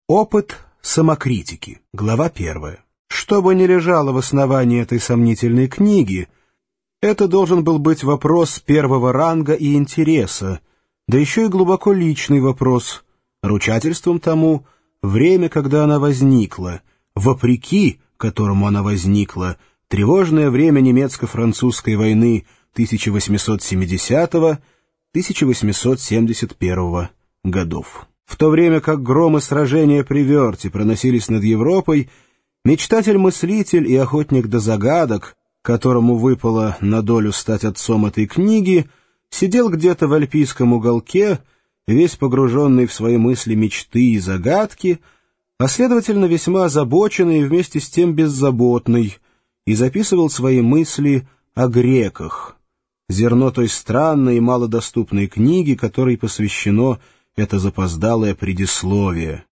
Опыт самокритики. Глава 1. Что бы ни лежало в основании этой сомнительной книги, это должен был быть вопрос первого ранга и интереса, да еще и глубоко личный вопрос, ручательством тому время, когда она возникла, вопреки которому она возникла, тревожное время немецко-французской войны 1870-1871 годов. В то время как громы сражения при Вёрте проносились над Европой, мечтатель-мыслитель и охотник до загадок, которому выпало на долю стать отцом этой книги, сидел где-то в альпийском уголке, весь погруженный в свои мысли, мечты и загадки, а следовательно весьма озабоченный и вместе с тем беззаботный, и записывал свои мысли о греках, зерно той странной и малодоступной книги, которой посвящено это запоздалое предисловие.